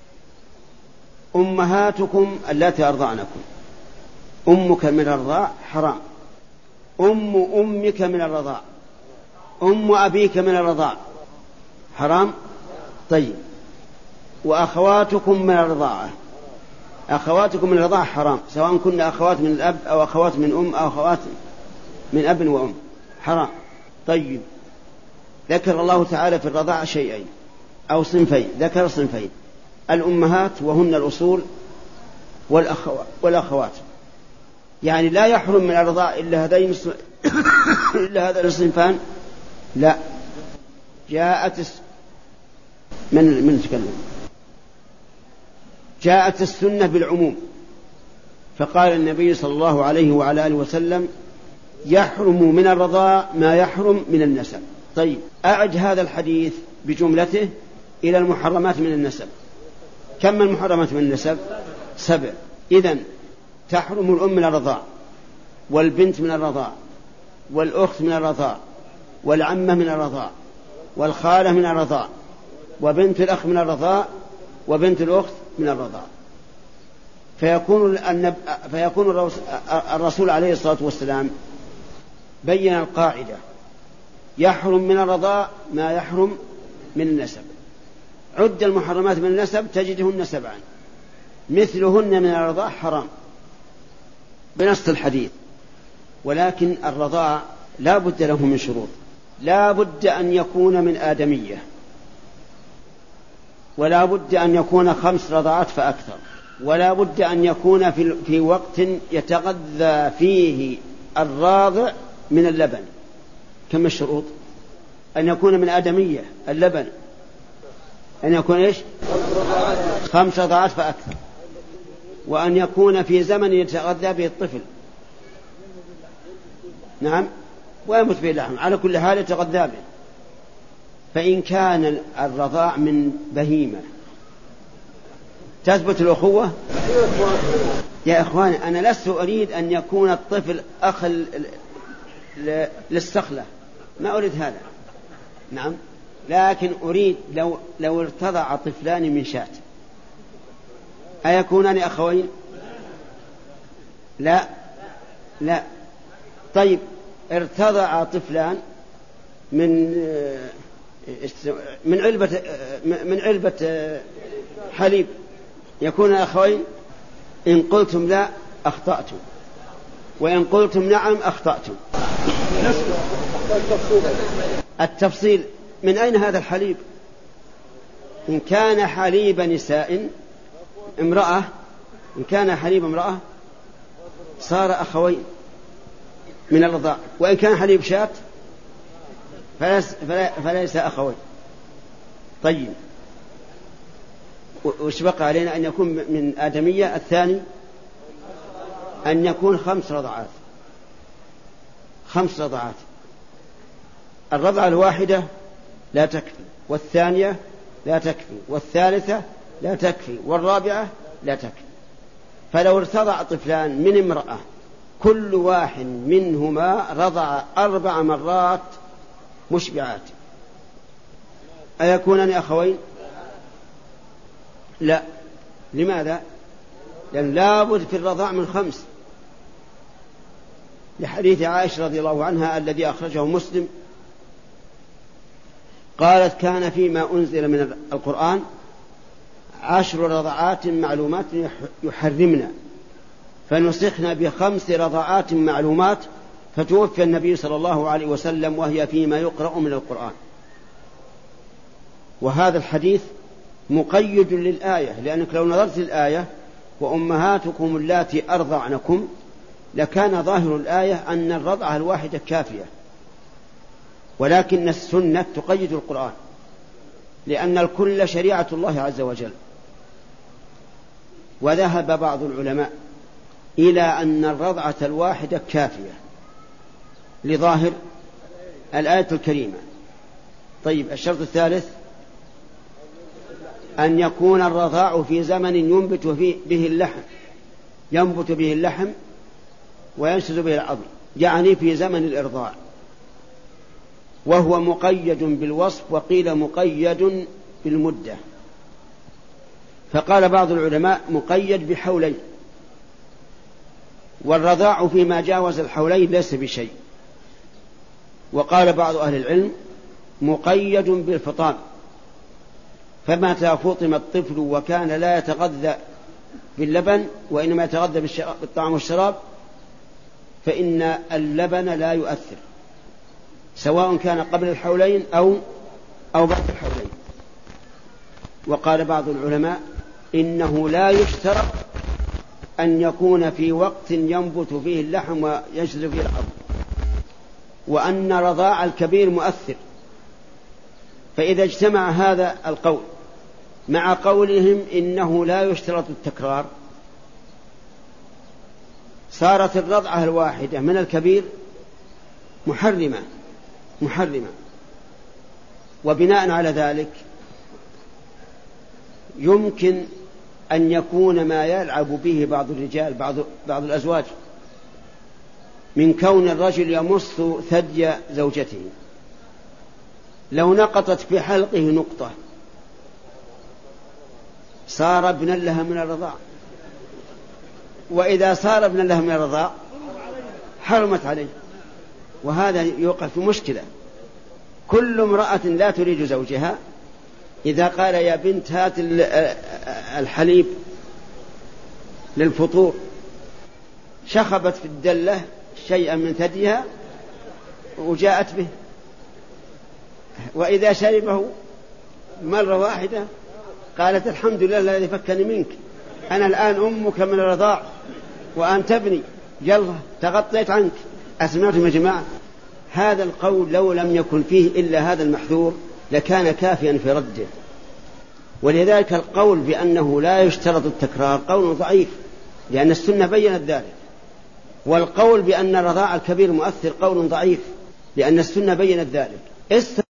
أمهاتكم اللاتي أرضعنكم، أمك من الرضاع حرام، أم أمك من الرضاع، أم أبيك من الرضاع حرام. طيب، وأخواتكم من الرضاعة، أخواتكم من الرضاعة حرام، سواء كنا أخوات من الأب أو أخوات من أم أو أخوات من أب وأم، حرام. طيب، ذكر الله تعالى في الرضاعة شيئين أو صنفين، ذكر صنفين: الأمهات وهن الأصول، والأخوات. يعني لا يحرم من الرضاعة إلا هذين إلا هذا الصنفان. لا، جاءت من تكلم، جاءت السنة بالعموم، فقال النبي صلى الله عليه وعلى آله وسلم: يحرم من الرضاع ما يحرم من النسب. طيب، أعد هذا الحديث بجملته إلى المحرمات من النسب. كم المحرمات من النسب؟ 7. إذن تحرم الأم من الرضاع، والبنت من الرضاع، والأخت من الرضاع، والعمة من الرضاع، والخالة من الرضاع، وبنت الأخ من الرضاع، وبنت الأخت من الرضاع. فيكون الرسول عليه الصلاة والسلام بين القاعدة: يحرم من الرضاع ما يحرم من النسب. عد المحرمات من النسب تجدهن 7، مثلهن من الرضاع حرام بنص الحديث. ولكن الرضاع لا بد له من شروط، لا بد أن يكون من آدمية، ولا بد أن يكون 5 رضعات فأكثر، ولا بد أن يكون في وقت يتغذى فيه الراضع من اللبن. كم الشروط؟ أن يكون من آدمية اللبن، أن يكون إيش؟ 5 رضعات فأكثر، وأن يكون في زمن يتغذى به الطفل. نعم، ويمت به اللحم، على كل حال يتغذى به. فإن كان الرضاع من بهيمة تثبت الأخوة. يا إخواني، أنا لست أريد أن يكون الطفل أخ للصخلة، ما أريد هذا. نعم، لكن أريد لو ارتضع طفلان من شاة أيكونان أخوين؟ لا لا. طيب، ارتضع طفلان من علبة حليب، يكون أخوين؟ إن قلتم لا أخطأتم، وإن قلتم نعم أخطأتم. التفصيل من أين هذا الحليب؟ إن كان حليب نساء امرأة، إن كان حليب امرأة صار أخوين من الرضاع، وإن كان حليب شاة فليس أخوين. طيب، وش بقى علينا؟ أن يكون من آدمية. الثاني أن يكون 5 رضعات. 5 رضعات. الرضعة الواحدة لا تكفي، والثانية لا تكفي، والثالثة لا تكفي، والرابعة لا تكفي. فلو ارتضع طفلان من امرأة كل واحد منهما رضع 4 مرات مشبعات أيكونان أخوين؟ لا. لماذا؟ لأن لابد في الرضاع من 5، لحديث عائشة رضي الله عنها الذي أخرجه مسلم، قالت: كان فيما أنزل من القرآن 10 رضعات معلومات يحرمنا، فنسخنا ب5 رضعات معلومات، فتوفي النبي صلى الله عليه وسلم وهي فيما يقرأ من القرآن. وهذا الحديث مقيد للآية، لأنك لو نظرت الآية وأمهاتكم اللاتي أرضعنكم لكان ظاهر الآية أن الرضعة الواحدة كافية، ولكن السنة تقيد القرآن، لأن الكل شريعة الله عز وجل. وذهب بعض العلماء إلى أن الرضعة الواحدة كافية لظاهر الآية الكريمة. طيب، الشرط الثالث أن يكون الرضاع في زمن ينبت به اللحم وينشز به العظم، يعني في زمن الإرضاع، وهو مقيد بالوصف، وقيل مقيد بالمدة. فقال بعض العلماء مقيد بحولين، والرضاع فيما جاوز الحولين ليس بشيء. وقال بعض أهل العلم مقيد بالفطام، فمتى فطم الطفل وكان لا يتغذى باللبن وإنما يتغذى بالطعام والشراب فإن اللبن لا يؤثر، سواء كان قبل الحولين أو بعد الحولين. وقال بعض العلماء إنه لا يشترط أن يكون في وقت ينبت فيه اللحم وينشز فيه العظم، وأن رضاع الكبير مؤثر. فإذا اجتمع هذا القول مع قولهم إنه لا يشترط التكرار صارت الرضعة الواحدة من الكبير محرمة. وبناء على ذلك يمكن أن يكون ما يلعب به بعض الرجال بعض الأزواج من كون الرجل يمص ثدي زوجته، لو نقطت في حلقه نقطة صار ابنا لها من الرضاع، وإذا صار ابنا لها من الرضاع حرمت عليه. وهذا يوقع في مشكلة. كل امرأة لا تريد زوجها إذا قال يا بنت هات الحليب للفطور شخبت في الدلة شيئا من ثديها وجاءت به، وإذا شربه مرة واحدة قالت الحمد لله الذي فكني منك، أنا الآن أمك من الرضاع وأنت ابني، يلا تغطيت عنك. أسمعتم يا جماعة؟ هذا القول لو لم يكن فيه إلا هذا المحذور لكان كافيا في رده. ولذلك القول بأنه لا يشترط التكرار قول ضعيف، لأن السنة بيّنت ذلك. والقول بأن الرضاع الكبير مؤثر قول ضعيف، لأن السنة بيّنت ذلك.